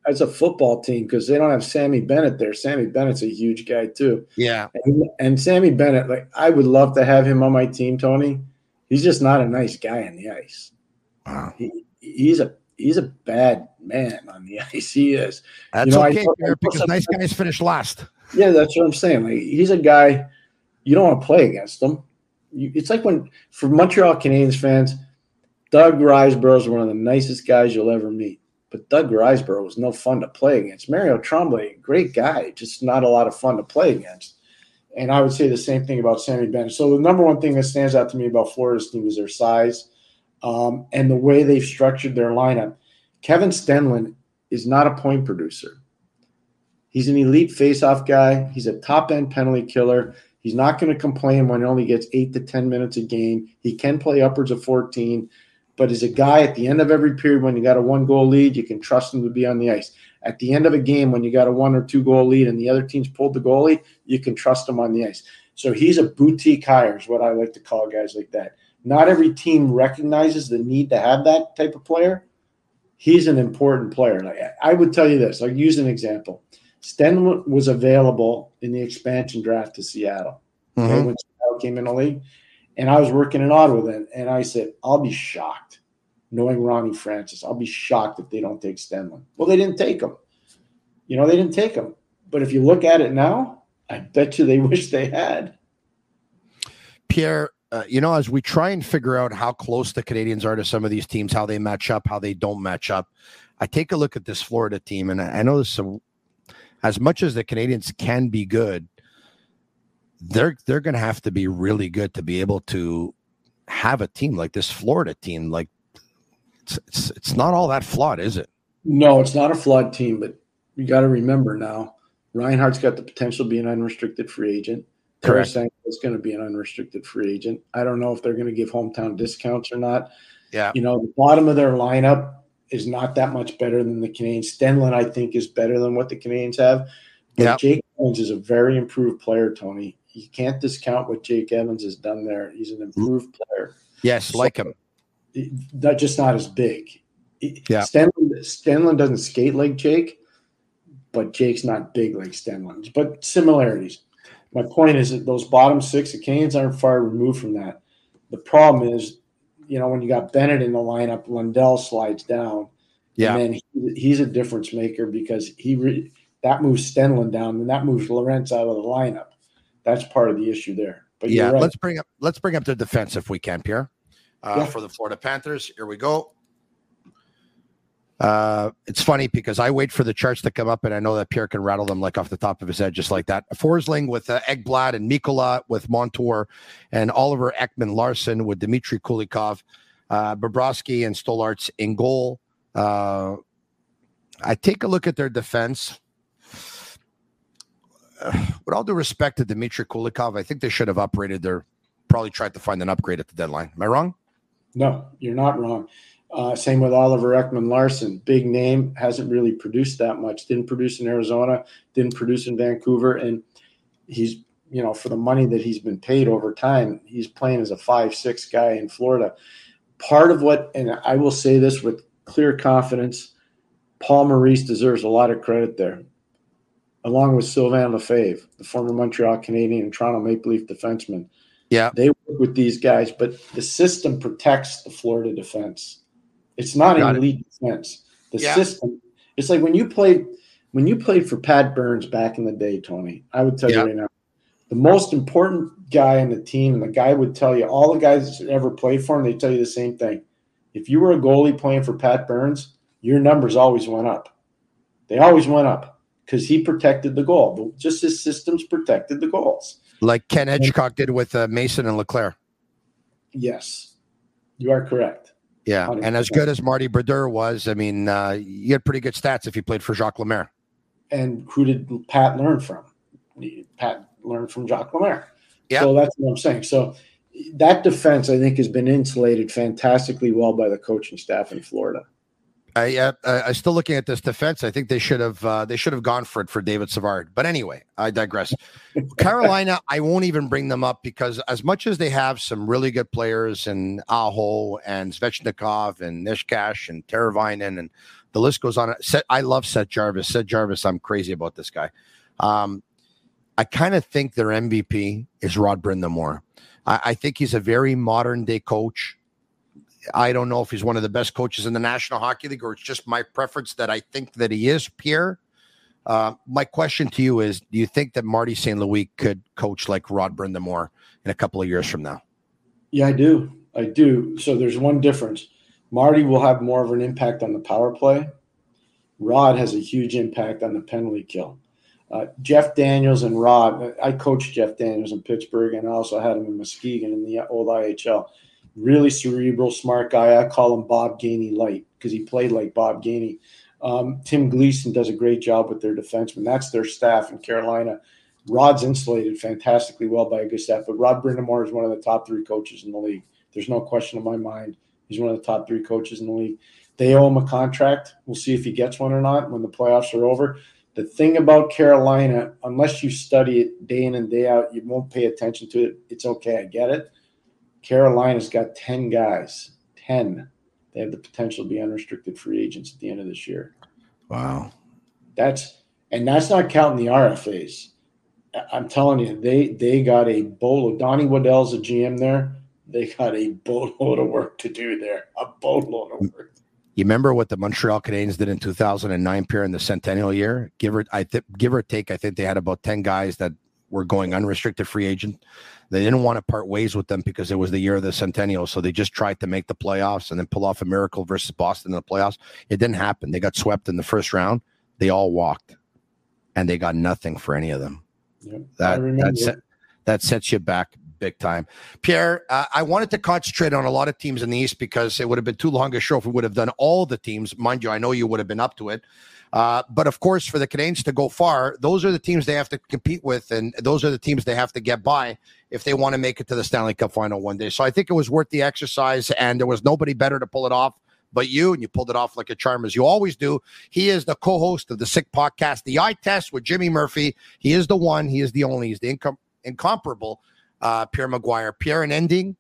as a football team because they don't have Sammy Bennett there. Sammy Bennett's a huge guy too. Yeah. And, and Sammy Bennett, like I would love to have him on my team, Tony. He's just not a nice guy on the ice. Wow. He, he's a he's a bad man on the ice. He is. That's you know, okay, I, Pierre, because nice guys finish last. Yeah, that's what I'm saying. Like he's a guy you don't want to play against him. You, it's like when for Montreal Canadiens fans, Doug Riseborough is one of the nicest guys you'll ever meet. But Doug Riseborough was no fun to play against. Mario Tremblay, great guy, just not a lot of fun to play against. And I would say the same thing about Sammy Bennett. So the number one thing that stands out to me about Florida's team is their size um, and the way they've structured their lineup. Kevin Stenlund is not a point producer. He's an elite faceoff guy. He's a top-end penalty killer. He's not going to complain when he only gets eight to ten minutes a game. He can play upwards of fourteen. But as a guy at the end of every period when you got a one-goal lead, you can trust him to be on the ice. At the end of a game when you got a one- or two-goal lead and the other team's pulled the goalie, you can trust him on the ice. So he's a boutique hire is what I like to call guys like that. Not every team recognizes the need to have that type of player. He's an important player. Like I would tell you this. I'll use an example. Stenlund was available in the expansion draft to Seattle. Mm-hmm. Okay, when Seattle came in the league. And I was working in Ottawa then, and I said, I'll be shocked, knowing Ronnie Francis. I'll be shocked if they don't take Stenlund. Well, they didn't take him. You know, they didn't take him. But if you look at it now, I bet you they wish they had. Pierre, uh, you know, as we try and figure out how close the Canadiens are to some of these teams, how they match up, how they don't match up, I take a look at this Florida team, and I know this, uh, as much as the Canadiens can be good, they're they're going to have to be really good to be able to have a team like this Florida team. Like it's it's, it's not all that flawed, is it? No, it's not a flawed team, but you got to remember now, Reinhart's got the potential to be an unrestricted free agent. Correct. Is going to be an unrestricted free agent. I don't know if they're going to give hometown discounts or not. Yeah. You know, the bottom of their lineup is not that much better than the Canadiens. Stenlund, I think, is better than what the Canadiens have. But yeah. Jake Evans is a very improved player, Tony. You can't discount what Jake Evans has done there. He's an improved player. Yes, so, like him. Not just not as big. Yeah. Stenlund, Stenlund doesn't skate like Jake, but Jake's not big like Stenlund. But similarities. My point is that those bottom six, the Canadiens aren't far removed from that. The problem is, you know, when you got Bennett in the lineup, Lundell slides down. Yeah. And then he, he's a difference maker because he re, that moves Stenlund down and that moves Lorentz out of the lineup. That's part of the issue there. But yeah, right. let's bring up let's bring up the defense if we can, Pierre. Uh, yeah. For the Florida Panthers, here we go. Uh, it's funny because I wait for the charts to come up, and I know that Pierre can rattle them like off the top of his head, just like that. Forsling with uh, Ekblad and Mikkola with Montour, and Oliver Ekman Larson with Dmitry Kulikov, uh, Bobrovsky and Stolarz in goal. Uh, I take a look at their defense. Uh, with all due respect to Dmitry Kulikov, I think they should have upgraded their, probably tried to find an upgrade at the deadline. Am I wrong? No, you're not wrong. Uh, same with Oliver Ekman Larson. Big name, hasn't really produced that much. Didn't produce in Arizona, didn't produce in Vancouver. And he's, you know, for the money that he's been paid over time, he's playing as a five six guy in Florida. Part of what, and I will say this with clear confidence, Paul Maurice deserves a lot of credit there, along with Sylvain Lefebvre, the former Montreal Canadian and Toronto Maple Leaf defenseman. Yeah. They work with these guys, but the system protects the Florida defense. It's not an elite defense. The yeah. system, it's like when you played when you played for Pat Burns back in the day, Tony, I would tell yeah. you right now, the most important guy on the team, and the guy would tell you, all the guys that ever played for him, they tell you the same thing. If you were a goalie playing for Pat Burns, your numbers always went up. They always went up because he protected the goal. Just his systems protected the goals. Like Ken Hitchcock did with uh, Mason and Leclerc. Yes, you are correct. Yeah, one hundred percent. And as good as Marty Brodeur was, I mean, uh, you had pretty good stats if you played for Jacques Lemaire. And who did Pat learn from? Pat learned from Jacques Lemaire. Yeah. So that's what I'm saying. So that defense, I think, has been insulated fantastically well by the coaching staff in Florida. I uh, I'm still looking at this defense. I think they should have uh, they should have gone for it for David Savard. But anyway, I digress. Carolina, I won't even bring them up because as much as they have some really good players and Aho and Svechnikov and Nishkash and Teravainen and the list goes on. I love Seth Jarvis. Seth Jarvis, I'm crazy about this guy. Um, I kind of think their M V P is Rod Brind'Amour. I, I think he's a very modern day coach. I don't know if he's one of the best coaches in the National Hockey League, or it's just my preference that I think that he is, Pierre. Uh, my question to you is, do you think that Marty Saint Louis could coach like Rod Brind'Amour in a couple of years from now? Yeah, I do. I do. So there's one difference. Marty will have more of an impact on the power play. Rod has a huge impact on the penalty kill. Uh, Jeff Daniels and Rod, I coached Jeff Daniels in Pittsburgh, and I also had him in Muskegon in the old I H L. Really cerebral, smart guy. I call him Bob Gainey light because he played like Bob Gainey. Um, Tim Gleason does a great job with their defensemen. That's their staff in Carolina. Rod's insulated fantastically well by a good staff, but Rod Brind'Amour is one of the top three coaches in the league. There's no question in my mind. He's one of the top three coaches in the league. They owe him a contract. We'll see if he gets one or not when the playoffs are over. The thing about Carolina, unless you study it day in and day out, you won't pay attention to it. It's okay. I get it. Carolina's got ten guys, ten. They have the potential to be unrestricted free agents at the end of this year. Wow. That's and that's not counting the R F As. I'm telling you, they they got a boatload. Donnie Waddell's a G M there. They got a boatload of work to do there. A boatload of work. You remember what the Montreal Canadiens did in two thousand nine, Pierre, in the Centennial year? Give or I th- give or take, I think they had about ten guys that were going unrestricted free agent. They didn't want to part ways with them because it was the year of the Centennial, so they just tried to make the playoffs and then pull off a miracle versus Boston in the playoffs. It didn't happen. They got swept in the first round. They all walked, and they got nothing for any of them. Yep, that that, set, that sets you back big time. Pierre, uh, I wanted to concentrate on a lot of teams in the East because it would have been too long a show if we would have done all the teams. Mind you, I know you would have been up to it. Uh, but, of course, for the Canadiens to go far, those are the teams they have to compete with, and those are the teams they have to get by if they want to make it to the Stanley Cup final one day. So I think it was worth the exercise, and there was nobody better to pull it off but you, and you pulled it off like a charm, as you always do. He is the co-host of the Sick Podcast, The Eye Test with Jimmy Murphy. He is the one. He is the only. He's the incom- incomparable uh, Pierre Maguire. Pierre, an ending.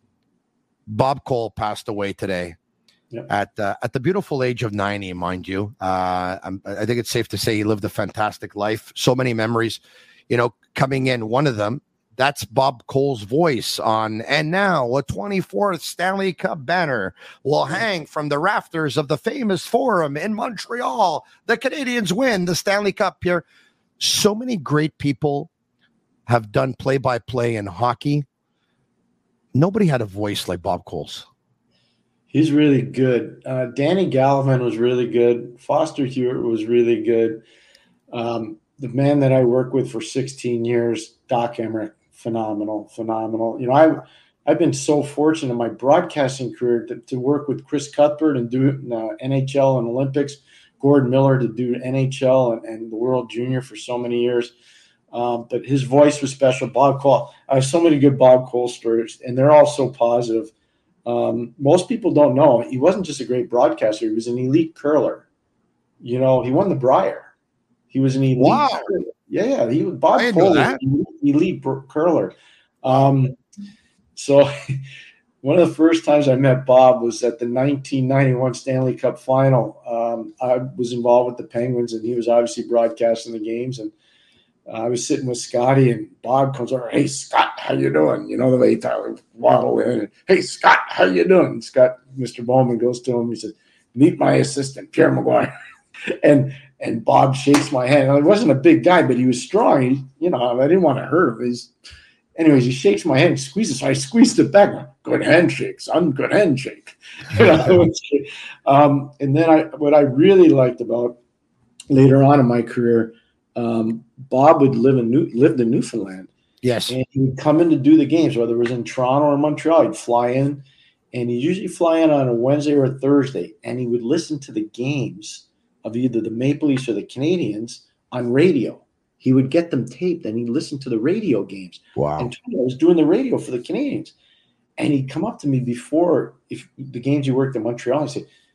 Bob Cole passed away today. Yep. At uh, at the beautiful age of ninety, mind you. Uh, I'm, I think it's safe to say he lived a fantastic life. So many memories, you know, coming in. One of them, that's Bob Cole's voice on, and now a twenty-fourth Stanley Cup banner will hang from the rafters of the famous Forum in Montreal. The Canadiens win the Stanley Cup here. So many great people have done play-by-play in hockey. Nobody had a voice like Bob Cole's. He's really good. Uh, Danny Gallivan was really good. Foster Hewitt was really good. Um, the man that I worked with for sixteen years, Doc Emmerich, phenomenal, phenomenal. You know, I've, I've been so fortunate in my broadcasting career to, to work with Chris Cuthbert and do uh, N H L and Olympics, Gordon Miller to do N H L and, and the World Junior for so many years. Um, but his voice was special. Bob Cole. I have so many good Bob Cole stories, and they're all so positive. Um, most people don't know he wasn't just a great broadcaster. He was an elite curler. You know, he won the Brier. He was an elite wow. curler. Yeah, he was Bob Cole was an elite curler. Um, so one of the first times I met Bob was at the nineteen ninety-one Stanley Cup Final. Um, I was involved with the Penguins, and he was obviously broadcasting the games. And uh, I was sitting with Scotty, and Bob comes over. Hey, Scott, how you doing? You know the way Tyler waddle in. And, hey, Scott, how you doing? Scott, Mister Bowman goes to him. He says, meet my assistant, Pierre Maguire. and and Bob shakes my hand. I wasn't a big guy, but he was strong. He, you know, I didn't want to hurt him. He's, anyways, he shakes my hand and squeezes. So I squeezed it back. Good handshake, son. Good handshake. You know, um, and then I, what I really liked about later on in my career, um, Bob would live in New, lived in Newfoundland. Yes. And he would come in to do the games, whether it was in Toronto or Montreal. He'd fly in, and he'd usually fly in on a Wednesday or a Thursday, and he would listen to the games of either the Maple Leafs or the Canadiens on radio. He would get them taped, and he'd listen to the radio games. Wow. And I was doing the radio for the Canadiens. And he'd come up to me before if the games he worked in Montreal and say,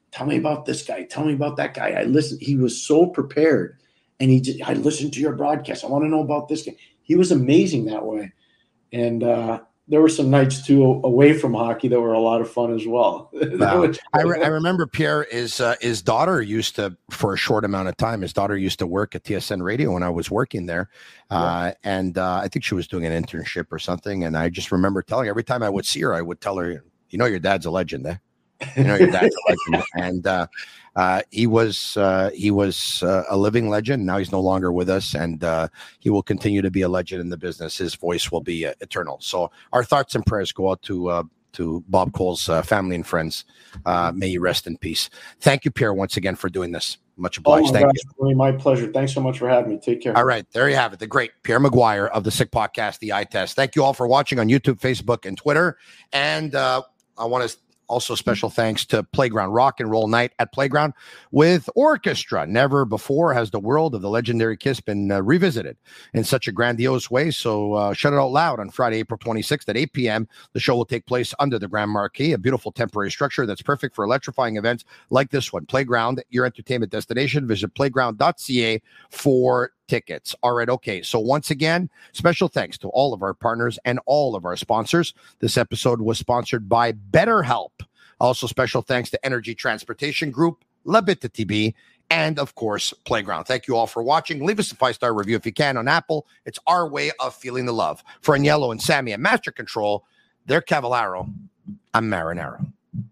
tell me about this guy. Tell me about that guy. I listened. He was so prepared. And he just, I listened to your broadcast. I want to know about this guy. He was amazing that way. And uh, there were some nights, too, away from hockey that were a lot of fun as well. Wow. I, re- I remember, Pierre, his, uh, his daughter used to, for a short amount of time, his daughter used to work at T S N Radio when I was working there. Uh, yeah. And uh, I think she was doing an internship or something. And I just remember telling her, every time I would see her, I would tell her, you know, your dad's a legend, eh? You know, your dad's a legend. And uh, uh, he was uh, he was uh, a living legend. Now he's no longer with us, and uh, he will continue to be a legend in the business. His voice will be uh, eternal. So our thoughts and prayers go out to uh, to Bob Cole's uh, family and friends. Uh, may he rest in peace. Thank you, Pierre, once again for doing this. Much obliged. Oh Thank gosh, you. Really my pleasure. Thanks so much for having me. Take care. All right. There you have it. The great Pierre McGuire of the Sick Podcast, The Eye Test. Thank you all for watching on YouTube, Facebook, and Twitter. And uh, I want to also special thanks to Playground, Rock and Roll Night at Playground with orchestra. Never before has the world of the legendary Kiss been uh, revisited in such a grandiose way. So uh, shut it out loud on Friday, April twenty-sixth at eight p.m. The show will take place under the Grand Marquee, a beautiful temporary structure that's perfect for electrifying events like this one. Playground, your entertainment destination. Visit playground dot c a for tickets. All right. Okay. So once again, special thanks to all of our partners and all of our sponsors. This episode was sponsored by BetterHelp. Also special thanks to Energy Transportation Group, La Bit T V, and of course, Playground. Thank you all for watching. Leave us a five-star review if you can on Apple. It's our way of feeling the love. For Agnello and Sammy at Master Control, they're Cavallaro. I'm Marinaro.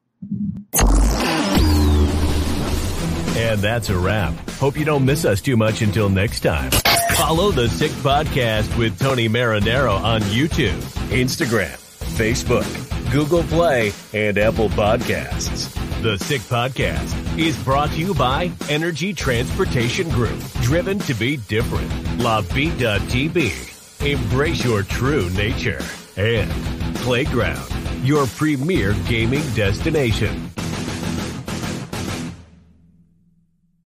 And that's a wrap. Hope you don't miss us too much until next time. Follow the Sick Podcast with Tony Marinaro on YouTube, Instagram, Facebook, Google Play, and Apple Podcasts. The Sick Podcast is brought to you by Energy Transportation Group. Driven to be different. La Vida T V. Embrace your true nature. And Playground, your premier gaming destination.